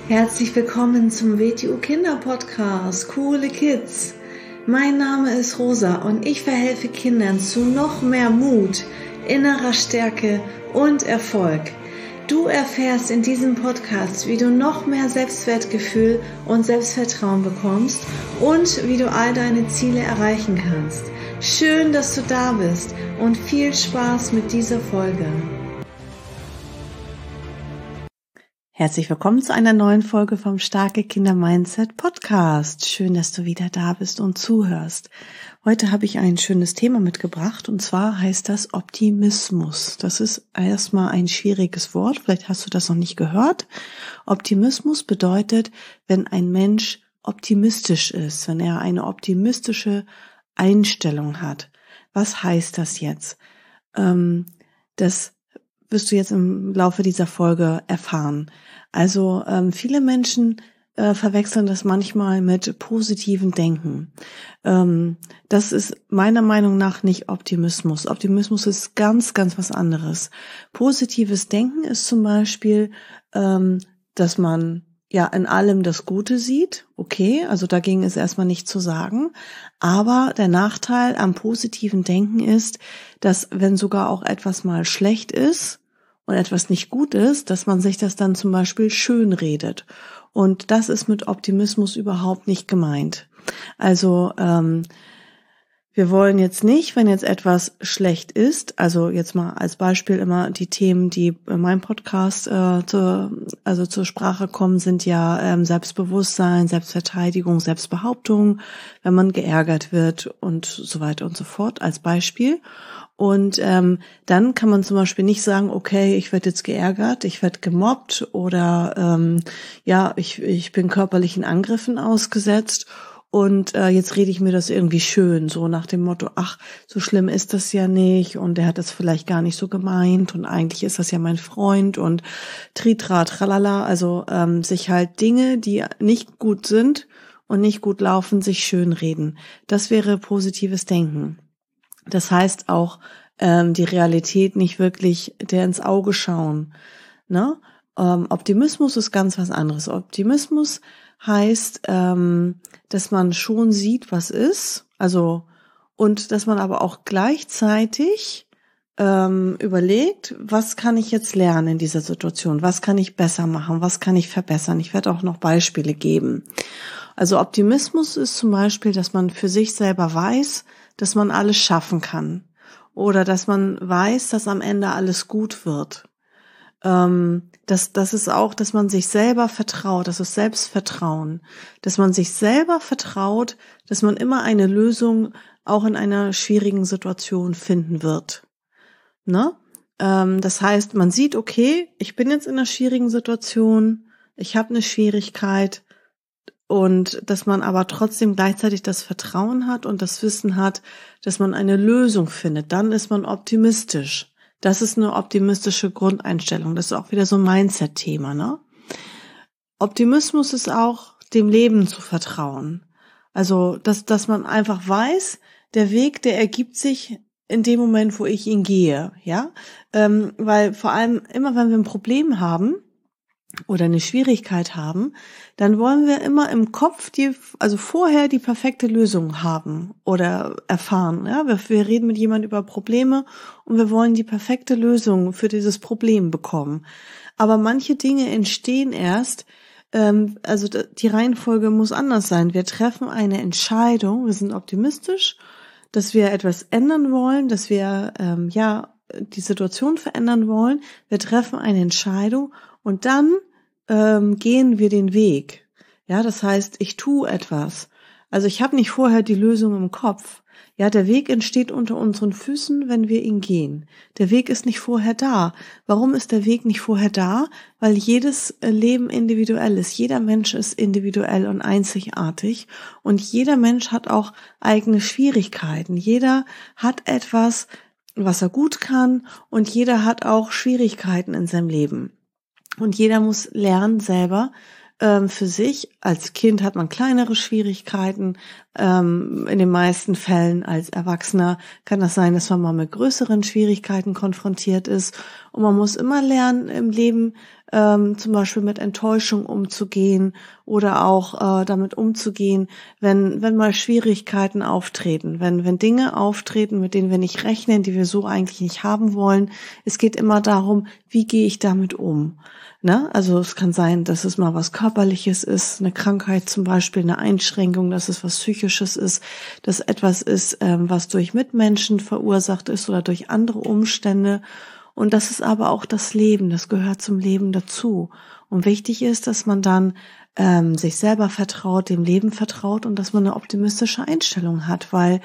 Herzlich willkommen zum WTU Kinder Podcast, Coole Kids. Mein Name ist Rosa und ich verhelfe Kindern zu noch mehr Mut, innerer Stärke und Erfolg. Du erfährst in diesem Podcast, wie du noch mehr Selbstwertgefühl und Selbstvertrauen bekommst und wie du all deine Ziele erreichen kannst. Schön, dass du da bist und viel Spaß mit dieser Folge. Herzlich willkommen zu einer neuen Folge vom Starke Kinder Mindset Podcast. Schön, dass du wieder da bist und zuhörst. Heute habe ich ein schönes Thema mitgebracht und zwar heißt das Optimismus. Das ist erstmal ein schwieriges Wort, vielleicht hast du das noch nicht gehört. Optimismus bedeutet, wenn ein Mensch optimistisch ist, wenn er eine optimistische Einstellung hat. Was heißt das jetzt? Das wirst du jetzt im Laufe dieser Folge erfahren. Also viele Menschen verwechseln das manchmal mit positivem Denken. Das ist meiner Meinung nach nicht Optimismus. Optimismus ist ganz, ganz was anderes. Positives Denken ist zum Beispiel, dass man ja in allem das Gute sieht. Okay, also dagegen ist erstmal nichts zu sagen. Aber der Nachteil am positiven Denken ist, dass wenn sogar auch etwas mal schlecht ist und etwas nicht gut ist, dass man sich das dann zum Beispiel schön redet. Und das ist mit Optimismus überhaupt nicht gemeint. Also wir wollen jetzt nicht, wenn jetzt etwas schlecht ist, also jetzt mal als Beispiel immer die Themen, die in meinem Podcast zur Sprache kommen, sind ja Selbstbewusstsein, Selbstverteidigung, Selbstbehauptung, wenn man geärgert wird und so weiter und so fort als Beispiel. Und dann kann man zum Beispiel nicht sagen, okay, ich werde jetzt geärgert, ich werde gemobbt oder ich bin körperlichen Angriffen ausgesetzt. Und jetzt rede ich mir das irgendwie schön, so nach dem Motto, ach, so schlimm ist das ja nicht und der hat das vielleicht gar nicht so gemeint und eigentlich ist das ja mein Freund und tritra, tralala, also sich halt Dinge, die nicht gut sind und nicht gut laufen, sich schön reden. Das wäre positives Denken. Das heißt auch, die Realität nicht wirklich der ins Auge schauen. Ne? Optimismus ist ganz was anderes. Optimismus heißt, dass man schon sieht, was ist, also und dass man aber auch gleichzeitig überlegt, was kann ich jetzt lernen in dieser Situation, was kann ich besser machen, was kann ich verbessern. Ich werde auch noch Beispiele geben. Also Optimismus ist zum Beispiel, dass man für sich selber weiß, dass man alles schaffen kann oder dass man weiß, dass am Ende alles gut wird. Das ist auch, dass man sich selber vertraut, das ist Selbstvertrauen, dass man sich selber vertraut, dass man immer eine Lösung auch in einer schwierigen Situation finden wird. Ne? Das heißt, man sieht, okay, ich bin jetzt in einer schwierigen Situation, ich habe eine Schwierigkeit und dass man aber trotzdem gleichzeitig das Vertrauen hat und das Wissen hat, dass man eine Lösung findet, dann ist man optimistisch. Das ist eine optimistische Grundeinstellung. Das ist auch wieder so ein Mindset-Thema, ne? Optimismus ist auch, dem Leben zu vertrauen. Also, dass man einfach weiß, der Weg, der ergibt sich in dem Moment, wo ich ihn gehe, ja? Weil vor allem immer, wenn wir ein Problem haben oder eine Schwierigkeit haben, dann wollen wir immer im Kopf vorher die perfekte Lösung haben oder erfahren. Ja? Wir reden mit jemandem über Probleme und wir wollen die perfekte Lösung für dieses Problem bekommen. Aber manche Dinge entstehen erst, die Reihenfolge muss anders sein. Wir treffen eine Entscheidung, wir sind optimistisch, dass wir etwas ändern wollen, dass wir die Situation verändern wollen. Wir treffen eine Entscheidung und dann gehen wir den Weg. Ja, das heißt, ich tue etwas. Also ich habe nicht vorher die Lösung im Kopf. Ja, der Weg entsteht unter unseren Füßen, wenn wir ihn gehen. Der Weg ist nicht vorher da. Warum ist der Weg nicht vorher da? Weil jedes Leben individuell ist. Jeder Mensch ist individuell und einzigartig. Und jeder Mensch hat auch eigene Schwierigkeiten. Jeder hat etwas, was er gut kann. Und jeder hat auch Schwierigkeiten in seinem Leben. Und jeder muss lernen selber für sich. Als Kind hat man kleinere Schwierigkeiten. In den meisten Fällen als Erwachsener kann das sein, dass man mal mit größeren Schwierigkeiten konfrontiert ist. Und man muss immer lernen im Leben, zum Beispiel mit Enttäuschung umzugehen oder auch damit umzugehen, wenn mal Schwierigkeiten auftreten, wenn Dinge auftreten, mit denen wir nicht rechnen, die wir so eigentlich nicht haben wollen. Es geht immer darum, wie gehe ich damit um? Ne? Also es kann sein, dass es mal was Körperliches ist, eine Krankheit zum Beispiel, eine Einschränkung, dass es was Psychisches ist, dass etwas ist, was durch Mitmenschen verursacht ist oder durch andere Umstände. Und das ist aber auch das Leben, das gehört zum Leben dazu. Und wichtig ist, dass man dann sich selber vertraut, dem Leben vertraut und dass man eine optimistische Einstellung hat, weil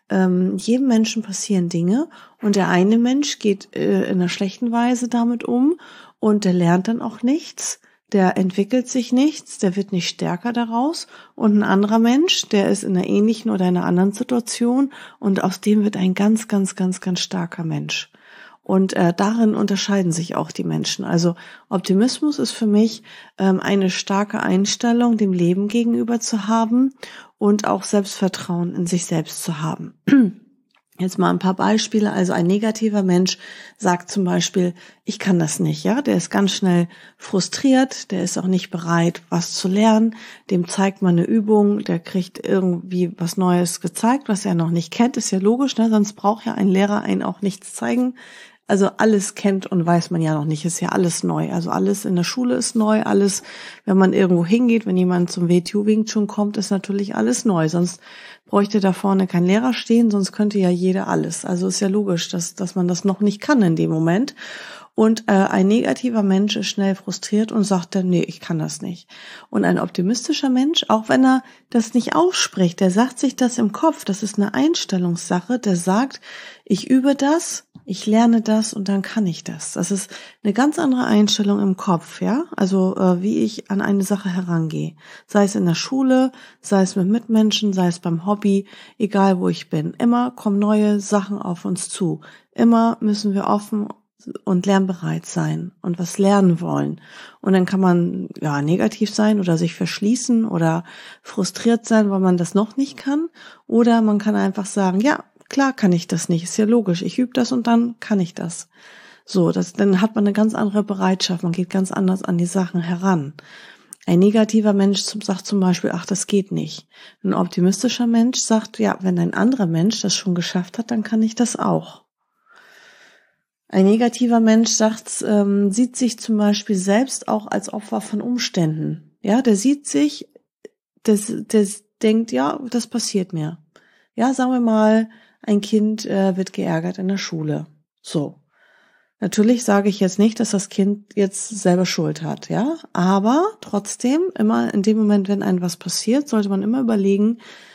jedem Menschen passieren Dinge und der eine Mensch geht in einer schlechten Weise damit um und der lernt dann auch nichts, der entwickelt sich nichts, der wird nicht stärker daraus und ein anderer Mensch, der ist in einer ähnlichen oder einer anderen Situation und aus dem wird ein ganz, ganz, ganz, ganz starker Mensch. Und darin unterscheiden sich auch die Menschen. Also Optimismus ist für mich eine starke Einstellung, dem Leben gegenüber zu haben und auch Selbstvertrauen in sich selbst zu haben. Jetzt mal ein paar Beispiele. Also ein negativer Mensch sagt zum Beispiel, ich kann das nicht, ja. Der ist ganz schnell frustriert, der ist auch nicht bereit, was zu lernen. Dem zeigt man eine Übung, der kriegt irgendwie was Neues gezeigt, was er noch nicht kennt. Ist ja logisch, ne? Sonst braucht ja ein Lehrer einen auch nichts zeigen. Also alles kennt und weiß man ja noch nicht, ist ja alles neu. Also alles in der Schule ist neu, alles, wenn man irgendwo hingeht, wenn jemand zum WTU Wing Chun kommt, ist natürlich alles neu. Sonst bräuchte da vorne kein Lehrer stehen, sonst könnte ja jeder alles. Also ist ja logisch, dass man das noch nicht kann in dem Moment. Und ein negativer Mensch ist schnell frustriert und sagt dann, nee, ich kann das nicht. Und ein optimistischer Mensch, auch wenn er das nicht ausspricht, der sagt sich das im Kopf, das ist eine Einstellungssache, der sagt, ich übe das, ich lerne das und dann kann ich das. Das ist eine ganz andere Einstellung im Kopf, ja. Also wie ich an eine Sache herangehe. Sei es in der Schule, sei es mit Mitmenschen, sei es beim Hobby, egal wo ich bin. Immer kommen neue Sachen auf uns zu. Immer müssen wir offen und lernbereit sein und was lernen wollen. Und dann kann man ja negativ sein oder sich verschließen oder frustriert sein, weil man das noch nicht kann. Oder man kann einfach sagen, ja, klar kann ich das nicht, ist ja logisch. Ich übe das und dann kann ich das. So, dann hat man eine ganz andere Bereitschaft. Man geht ganz anders an die Sachen heran. Ein negativer Mensch sagt zum Beispiel, ach, das geht nicht. Ein optimistischer Mensch sagt, ja, wenn ein anderer Mensch das schon geschafft hat, dann kann ich das auch. Ein negativer Mensch sieht sich zum Beispiel selbst auch als Opfer von Umständen. Ja, der sieht sich, der denkt, ja, das passiert mir. Ja, sagen wir mal, ein Kind wird geärgert in der Schule. So. Natürlich sage ich jetzt nicht, dass das Kind jetzt selber Schuld hat, ja. Aber trotzdem, immer in dem Moment, wenn einem was passiert, sollte man immer überlegen,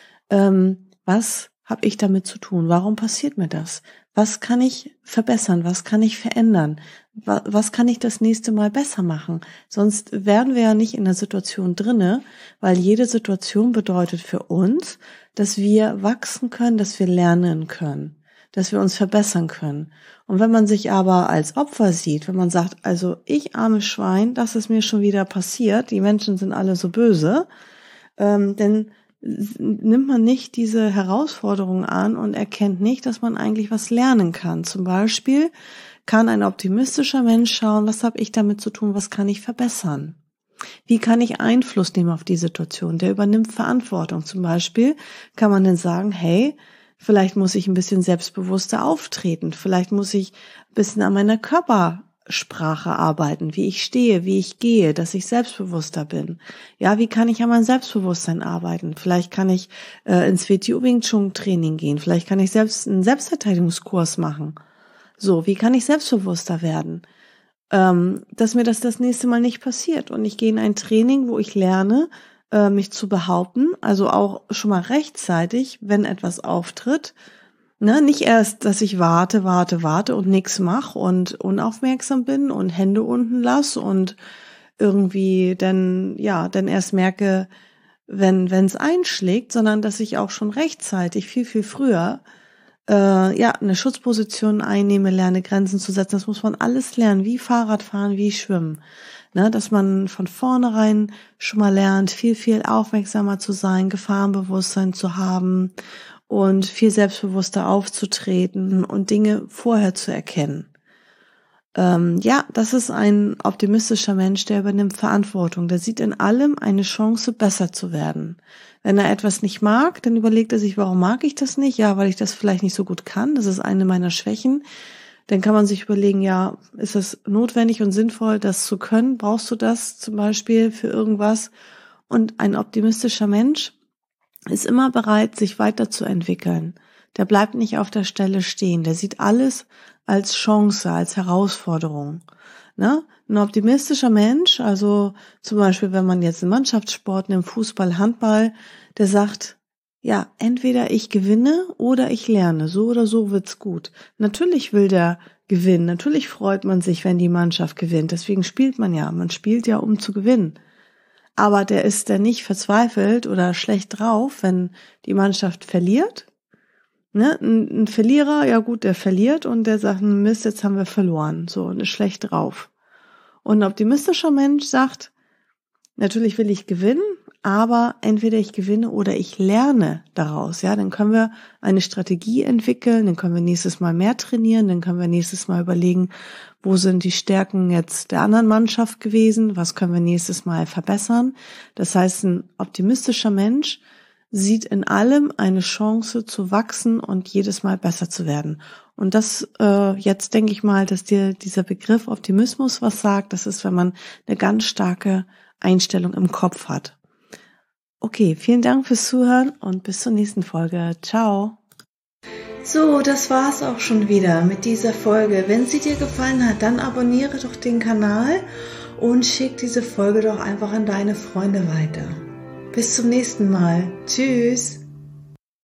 was habe ich damit zu tun? Warum passiert mir das? Was kann ich verbessern? Was kann ich verändern? Was kann ich das nächste Mal besser machen? Sonst werden wir ja nicht in der Situation drinne, weil jede Situation bedeutet für uns, dass wir wachsen können, dass wir lernen können, dass wir uns verbessern können. Und wenn man sich aber als Opfer sieht, wenn man sagt, also ich armes Schwein, das ist mir schon wieder passiert, die Menschen sind alle so böse, dann nimmt man nicht diese Herausforderung an und erkennt nicht, dass man eigentlich was lernen kann. Zum Beispiel kann ein optimistischer Mensch schauen, was habe ich damit zu tun, was kann ich verbessern? Wie kann ich Einfluss nehmen auf die Situation? Der übernimmt Verantwortung. Zum Beispiel kann man dann sagen, hey, vielleicht muss ich ein bisschen selbstbewusster auftreten, vielleicht muss ich ein bisschen an meiner Körpersprache arbeiten, wie ich stehe, wie ich gehe, dass ich selbstbewusster bin. Ja, wie kann ich an meinem Selbstbewusstsein arbeiten? Vielleicht kann ich ins WTU Wing Chun Training gehen, vielleicht kann ich selbst einen Selbstverteidigungskurs machen. So, wie kann ich selbstbewusster werden? Dass mir das nächste Mal nicht passiert und ich gehe in ein Training, wo ich lerne, mich zu behaupten, also auch schon mal rechtzeitig, wenn etwas auftritt. Ne, nicht erst, dass ich warte und nichts mache und unaufmerksam bin und Hände unten lasse und irgendwie dann erst merke, wenn es einschlägt, sondern dass ich auch schon rechtzeitig, viel, viel früher, eine Schutzposition einnehme, lerne Grenzen zu setzen. Das muss man alles lernen, wie Fahrradfahren, wie Schwimmen. Ne, dass man von vornherein schon mal lernt, viel, viel aufmerksamer zu sein, Gefahrenbewusstsein zu haben und viel selbstbewusster aufzutreten und Dinge vorher zu erkennen. Das ist ein optimistischer Mensch, der übernimmt Verantwortung. Der sieht in allem eine Chance, besser zu werden. Wenn er etwas nicht mag, dann überlegt er sich, warum mag ich das nicht? Ja, weil ich das vielleicht nicht so gut kann. Das ist eine meiner Schwächen. Dann kann man sich überlegen, ja, ist es notwendig und sinnvoll, das zu können? Brauchst du das zum Beispiel für irgendwas? Und ein optimistischer Mensch ist immer bereit, sich weiterzuentwickeln. Der bleibt nicht auf der Stelle stehen. Der sieht alles als Chance, als Herausforderung. Ne? Ein optimistischer Mensch, also zum Beispiel, wenn man jetzt einen Mannschaftssport nimmt, Fußball, Handball, der sagt, ja, entweder ich gewinne oder ich lerne. So oder so wird's gut. Natürlich will der gewinnen. Natürlich freut man sich, wenn die Mannschaft gewinnt. Deswegen spielt man ja. Man spielt ja, um zu gewinnen. Aber der ist dann nicht verzweifelt oder schlecht drauf, wenn die Mannschaft verliert. Ne? Ein Verlierer, ja gut, der verliert und der sagt, Mist, jetzt haben wir verloren. So, und ist schlecht drauf. Und ein optimistischer Mensch sagt, natürlich will ich gewinnen, aber entweder ich gewinne oder ich lerne daraus. Ja, dann können wir eine Strategie entwickeln, dann können wir nächstes Mal mehr trainieren, dann können wir nächstes Mal überlegen, wo sind die Stärken jetzt der anderen Mannschaft gewesen, was können wir nächstes Mal verbessern. Das heißt, ein optimistischer Mensch sieht in allem eine Chance zu wachsen und jedes Mal besser zu werden. Und das, jetzt denke ich mal, dass dir dieser Begriff Optimismus was sagt. Das ist, wenn man eine ganz starke Einstellung im Kopf hat. Okay, vielen Dank fürs Zuhören und bis zur nächsten Folge. Ciao. So, das war's auch schon wieder mit dieser Folge. Wenn sie dir gefallen hat, dann abonniere doch den Kanal und schick diese Folge doch einfach an deine Freunde weiter. Bis zum nächsten Mal. Tschüss.